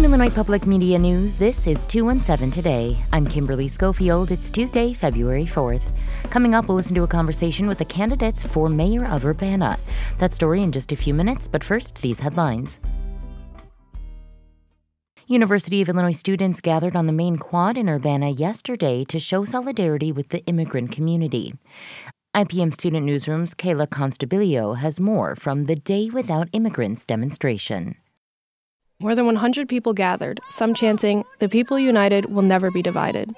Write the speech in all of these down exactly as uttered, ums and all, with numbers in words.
From Illinois Public Media News, this is two one seven Today. I'm Kimberly Schofield. It's Tuesday, February fourth. Coming up, we'll listen to a conversation with the candidates for mayor of Urbana. That story in just a few minutes, but first, these headlines. University of Illinois students gathered on the main quad in Urbana yesterday to show solidarity with the immigrant community. I P M Student Newsroom's Kayla Constabilio has more from the Day Without Immigrants demonstration. More than one hundred people gathered, some chanting, "The people united will never be divided."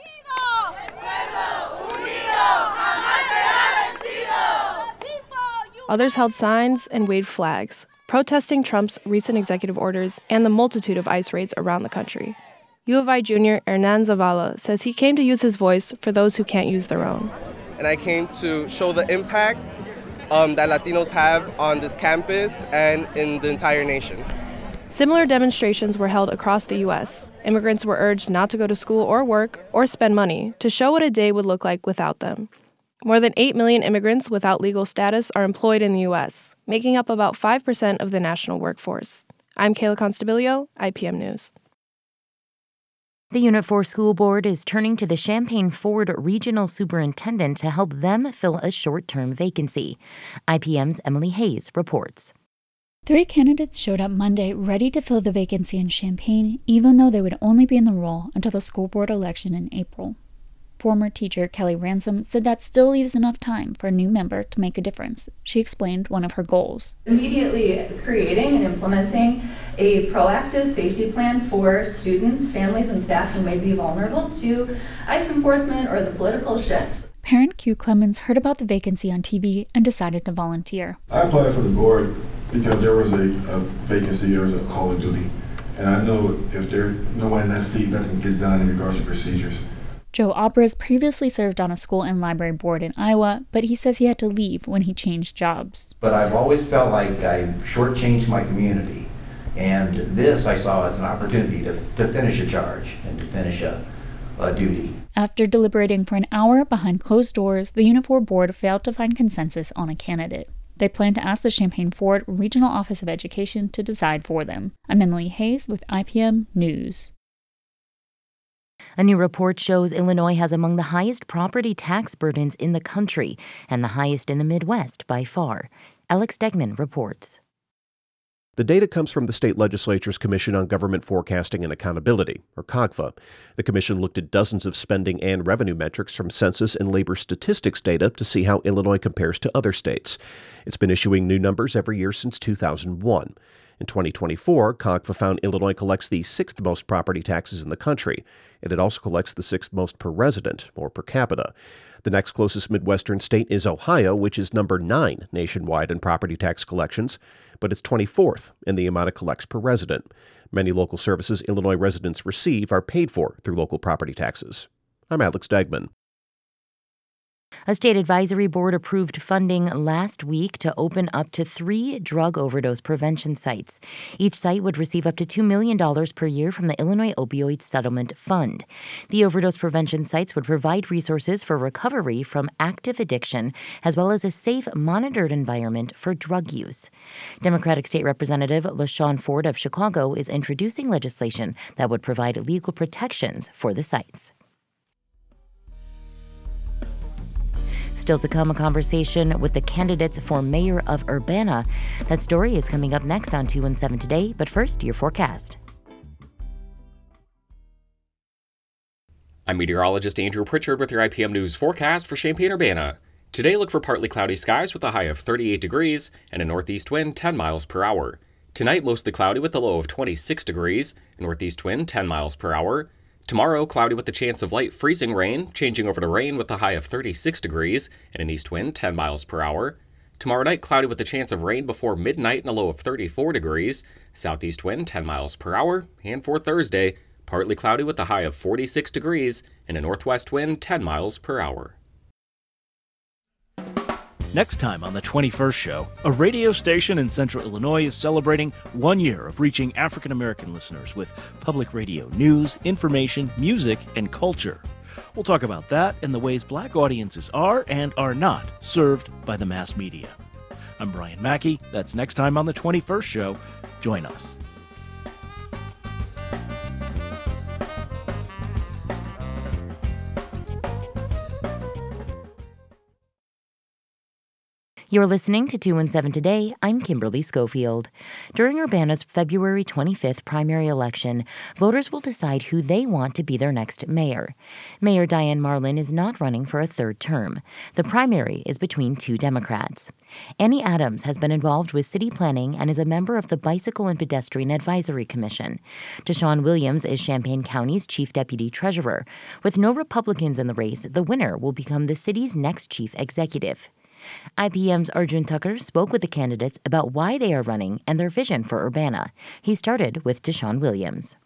Others held signs and waved flags, protesting Trump's recent executive orders and the multitude of ICE raids around the country. U of I junior Hernan Zavala says he came to use his voice for those who can't use their own. And I came to show the impact um, that Latinos have on this campus and in the entire nation. Similar demonstrations were held across the U S Immigrants were urged not to go to school or work or spend money to show what a day would look like without them. More than eight million immigrants without legal status are employed in the U S, making up about five percent of the national workforce. I'm Kayla Constabilio, I P M News. The Unit four School Board is turning to the Champaign-Ford Regional Superintendent to help them fill a short-term vacancy. I P M's Emily Hayes reports. Three candidates showed up Monday ready to fill the vacancy in Champaign, even though they would only be in the role until the school board election in April. Former teacher Kelly Ransom said that still leaves enough time for a new member to make a difference. She explained one of her goals. Immediately creating and implementing a proactive safety plan for students, families, and staff who may be vulnerable to ICE enforcement or the political shifts. Parent Q Clemens heard about the vacancy on T V and decided to volunteer. I applied for the board because there was a, a vacancy, there was a call of duty. And I know if there's no one in that seat, nothing can get done in regards to procedures. Joe Obras previously served on a school and library board in Iowa, but he says he had to leave when he changed jobs. But I've always felt like I shortchanged my community. And this I saw as an opportunity to, to finish a charge and to finish a, a duty. After deliberating for an hour behind closed doors, the Unit four board failed to find consensus on a candidate. They plan to ask the Champaign-Ford Regional Office of Education to decide for them. I'm Emily Hayes with I P M News. A new report shows Illinois has among the highest property tax burdens in the country and the highest in the Midwest by far. Alex Degman reports. The data comes from the state legislature's Commission on Government Forecasting and Accountability, or COGFA. The commission looked at dozens of spending and revenue metrics from census and labor statistics data to see how Illinois compares to other states. It's been issuing new numbers every year since two thousand one. In twenty twenty-four, COGFA found Illinois collects the sixth most property taxes in the country, and it also collects the sixth most per resident, or per capita. The next closest Midwestern state is Ohio, which is number nine nationwide in property tax collections, but it's twenty-fourth in the amount it collects per resident. Many local services Illinois residents receive are paid for through local property taxes. I'm Alex Degman. A state advisory board approved funding last week to open up to three drug overdose prevention sites. Each site would receive up to two million dollars per year from the Illinois Opioid Settlement Fund. The overdose prevention sites would provide resources for recovery from active addiction, as well as a safe, monitored environment for drug use. Democratic State Representative LaShawn Ford of Chicago is introducing legislation that would provide legal protections for the sites. Still to come, a conversation with the candidates for mayor of Urbana. That story is coming up next on two one seven Today, but first, your forecast. I'm meteorologist Andrew Pritchard with your I P M News forecast for Champaign-Urbana. Today, look for partly cloudy skies with a high of thirty-eight degrees and a northeast wind ten miles per hour. Tonight, mostly cloudy with a low of twenty-six degrees, northeast wind ten miles per hour. Tomorrow, cloudy with the chance of light freezing rain, changing over to rain with a high of thirty-six degrees and an east wind ten miles per hour. Tomorrow night, cloudy with the chance of rain before midnight and a low of thirty-four degrees, southeast wind ten miles per hour. And for Thursday, partly cloudy with a high of forty-six degrees and a northwest wind ten miles per hour. Next time on The twenty-first Show, a radio station in central Illinois is celebrating one year of reaching African American listeners with public radio news, information, music, and culture. We'll talk about that and the ways black audiences are and are not served by the mass media. I'm Brian Mackey. That's next time on The twenty-first Show. Join us. You're listening to two one seven Today. I'm Kimberly Schofield. During Urbana's February twenty-fifth primary election, voters will decide who they want to be their next mayor. Mayor Diane Marlin is not running for a third term. The primary is between two Democrats. Annie Adams has been involved with city planning and is a member of the Bicycle and Pedestrian Advisory Commission. Deshaun Williams is Champaign County's chief deputy treasurer. With no Republicans in the race, the winner will become the city's next chief executive. I P M's Arjun Tucker spoke with the candidates about why they are running and their vision for Urbana. He started with Deshaun Williams.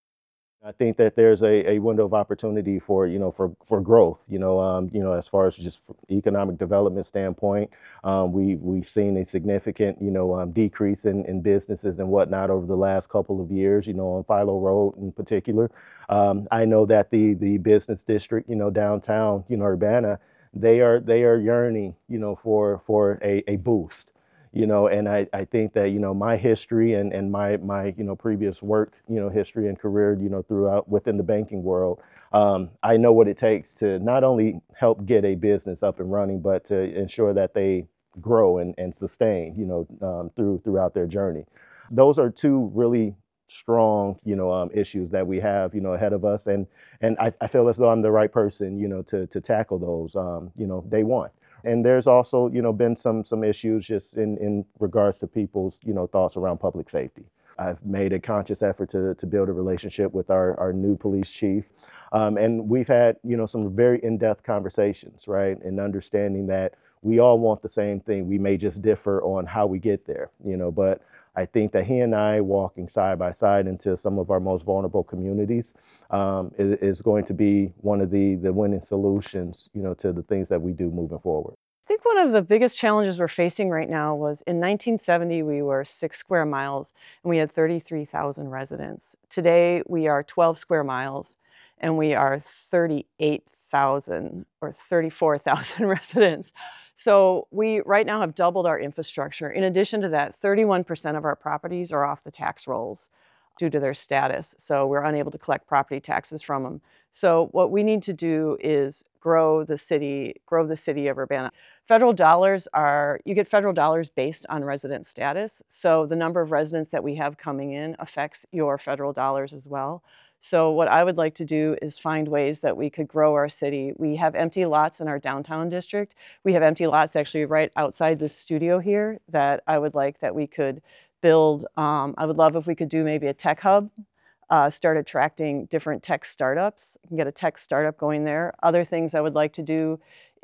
I think that there's a, a window of opportunity for, you know, for, for growth, you know, um, you know, as far as just economic development standpoint. Um, we, we've seen a significant, you know, um, decrease in, in businesses and whatnot over the last couple of years, you know, on Philo Road in particular. Um, I know that the, the business district, you know, downtown, you know, Urbana, they are they are yearning, you know, for for a, a boost, you know, and I, I think that, you know, my history and, and my my, you know, previous work, you know, history and career, you know, throughout within the banking world, um, I know what it takes to not only help get a business up and running, but to ensure that they grow and, and sustain, you know, um, through throughout their journey. Those are two really strong, you know, um, issues that we have, you know, ahead of us. And and I, I feel as though I'm the right person, you know, to to tackle those, um, you know, day one. And there's also, you know, been some some issues just in, in regards to people's, you know, thoughts around public safety. I've made a conscious effort to to build a relationship with our, our new police chief. Um, and we've had, you know, some very in-depth conversations, right? And understanding that we all want the same thing. We may just differ on how we get there, you know, but I think that he and I walking side by side into some of our most vulnerable communities um, is, is going to be one of the, the winning solutions, you know, to the things that we do moving forward. I think one of the biggest challenges we're facing right now was in nineteen seventy, we were six square miles and we had thirty-three thousand residents. Today, we are twelve square miles and we are thirty-eight thousand or thirty-four thousand residents. So we right now have doubled our infrastructure. In addition to that, thirty-one percent of our properties are off the tax rolls due to their status. So we're unable to collect property taxes from them. So what we need to do is grow the city, grow the city of Urbana. Federal dollars are, you get federal dollars based on resident status. So the number of residents that we have coming in affects your federal dollars as well. So what I would like to do is find ways that we could grow our city. We have empty lots in our downtown district. We have empty lots actually right outside the studio here that I would like that we could build. Um, I would love if we could do maybe a tech hub, uh, start attracting different tech startups, and get a tech startup going there. Other things I would like to do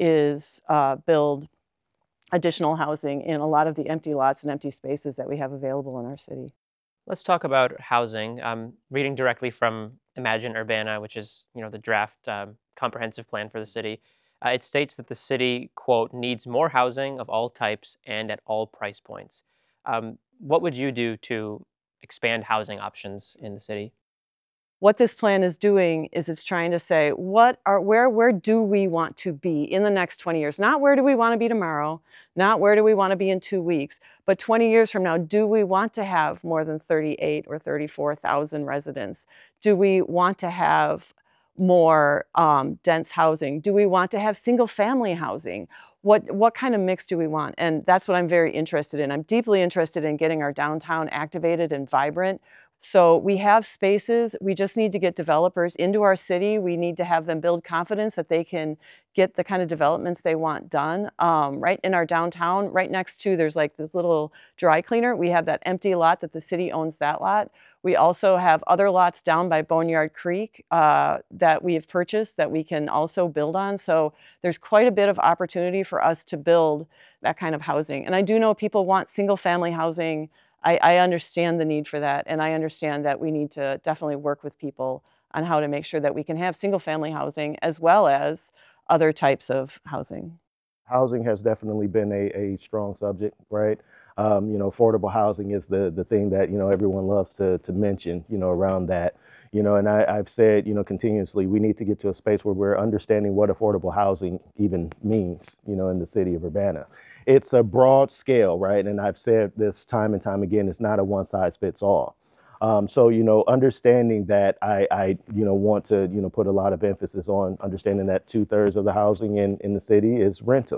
is uh, build additional housing in a lot of the empty lots and empty spaces that we have available in our city. Let's talk about housing. I'm reading directly from Imagine Urbana, which is, you know, the draft um, comprehensive plan for the city. Uh, it states that the city, quote, needs more housing of all types and at all price points. Um, what would you do to expand housing options in the city? What this plan is doing is it's trying to say, what are, where, where do we want to be in the next twenty years? Not where do we want to be tomorrow, not where do we want to be in two weeks, but twenty years from now, do we want to have more than thirty-eight or thirty-four thousand residents? Do we want to have more um, dense housing? Do we want to have single family housing? What, what kind of mix do we want? And that's what I'm very interested in. I'm deeply interested in getting our downtown activated and vibrant. So we have spaces, we just need to get developers into our city. We need to have them build confidence that they can get the kind of developments they want done. Um, right in our downtown, right next to, there's like this little dry cleaner. We have that empty lot that the city owns that lot. We also have other lots down by Boneyard Creek uh, that we have purchased that we can also build on. So there's quite a bit of opportunity for us to build that kind of housing. And I do know people want single family housing. I, I understand the need for that, and I understand that we need to definitely work with people on how to make sure that we can have single-family housing as well as other types of housing. Housing has definitely been a, a strong subject, right? Um, you know, affordable housing is the the thing that, you know, everyone loves to to mention, you know, around that. You know, and I, I've said, you know, continuously, we need to get to a space where we're understanding what affordable housing even means, you know, in the city of Urbana. It's a broad scale, right? And I've said this time and time again, it's not a one size fits all. Um, so, you know, understanding that I, I, you know, want to, you know, put a lot of emphasis on understanding that two thirds of the housing in, in the city is rental,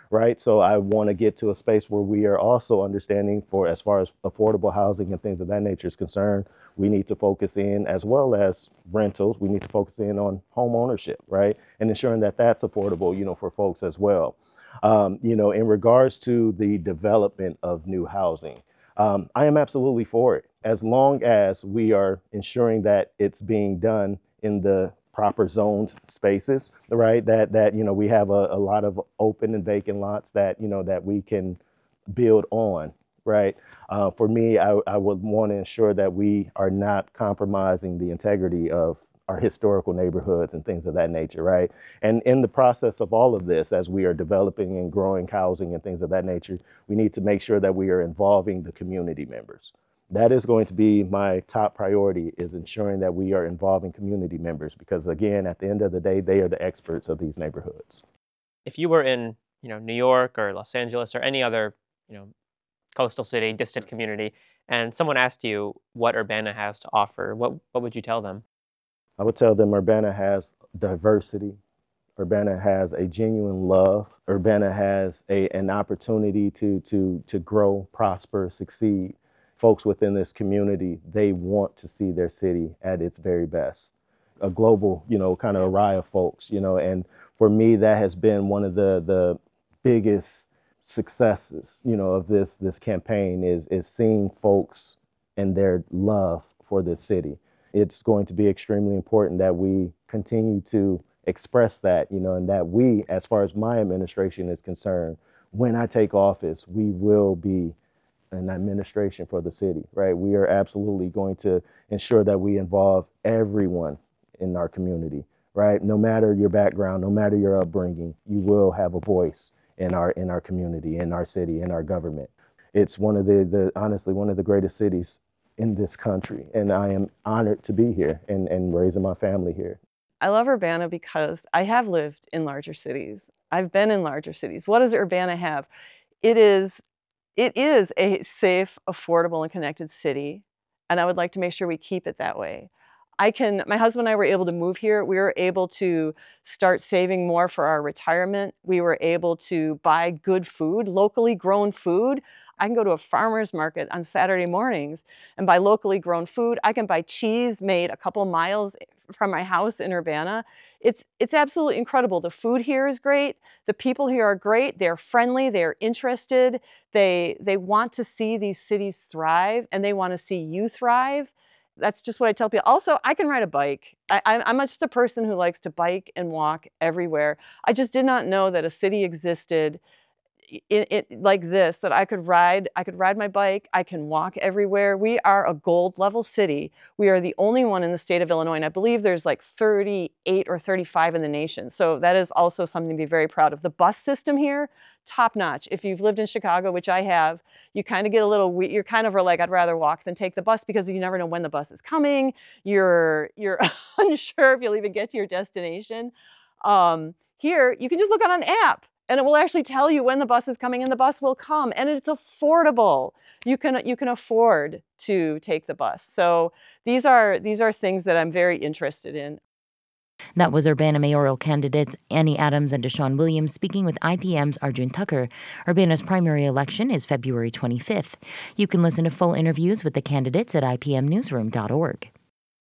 right? So I want to get to a space where we are also understanding for as far as affordable housing and things of that nature is concerned, we need to focus in, as well as rentals, we need to focus in on home ownership, right? And ensuring that that's affordable, you know, for folks as well. Um, you know, in regards to the development of new housing, um, I am absolutely for it, as long as we are ensuring that it's being done in the proper zoned spaces, right? That, that you know, we have a, a lot of open and vacant lots that, you know, that we can build on, right? Uh, for me, I, I would want to ensure that we are not compromising the integrity of our historical neighborhoods and things of that nature, right? And in the process of all of this, as we are developing and growing housing and things of that nature, we need to make sure that we are involving the community members. That is going to be my top priority, is ensuring that we are involving community members, because again, at the end of the day, they are the experts of these neighborhoods. If you were in, you know, New York or Los Angeles or any other, you know, coastal city, distant community, and someone asked you what Urbana has to offer, what what would you tell them? I would tell them Urbana has diversity. Urbana has a genuine love. Urbana has a, an opportunity to, to, to grow, prosper, succeed. Folks within this community, they want to see their city at its very best. A global, you know, kind of array of folks, you know, and for me, that has been one of the, the biggest successes, you know, of this, this campaign is, is seeing folks and their love for this city. It's going to be extremely important that we continue to express that, you know, and that we, as far as my administration is concerned, when I take office, we will be an administration for the city, right? We are absolutely going to ensure that we involve everyone in our community, right? No matter your background, no matter your upbringing, you will have a voice in our in our community, in our city, in our government. It's one of the, the honestly, one of the greatest cities in this country. And I am honored to be here and, and raising my family here. I love Urbana because I have lived in larger cities. I've been in larger cities. What does Urbana have? It is, it is a safe, affordable, and connected city. And I would like to make sure we keep it that way. I can, my husband and I were able to move here. We were able to start saving more for our retirement. We were able to buy good food, locally grown food. I can go to a farmer's market on Saturday mornings and buy locally grown food. I can buy cheese made a couple miles from my house in Urbana. It's, it's absolutely incredible. The food here is great. The people here are great. They're friendly. They're interested. They, they want to see these cities thrive, and they want to see you thrive. That's just what I tell people. Also, I can ride a bike. I, I'm just a person who likes to bike and walk everywhere. I just did not know that a city existed It, it, like this, that I could ride, I could ride my bike, I can walk everywhere. We are a gold level city. We are the only one in the state of Illinois, and I believe there's like thirty-eight or thirty-five in the nation. So that is also something to be very proud of. The bus system here, top notch. If you've lived in Chicago, which I have, you kind of get a little, you're kind of like, I'd rather walk than take the bus, because you never know when the bus is coming. You're, you're unsure if you'll even get to your destination. Um, here, you can just look on an app, and it will actually tell you when the bus is coming, and the bus will come, and it's affordable. You can, you can afford to take the bus. So these are, these are things that I'm very interested in. That was Urbana mayoral candidates Annie Adams and Deshaun Williams speaking with I P M's Arjun Tucker. Urbana's primary election is February twenty-fifth. You can listen to full interviews with the candidates at I P M newsroom dot org.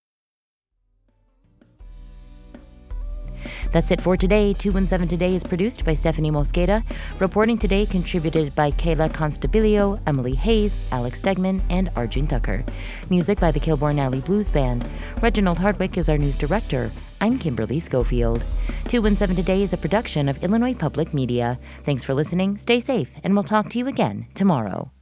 That's it for today. two one seven Today is produced by Stephanie Mosqueda. Reporting today contributed by Kayla Constabilio, Emily Hayes, Alex Stegman, and Arjun Tucker. Music by the Kilborn Alley Blues Band. Reginald Hardwick is our news director. I'm Kimberly Schofield. two one seven Today is a production of Illinois Public Media. Thanks for listening, stay safe, and we'll talk to you again tomorrow.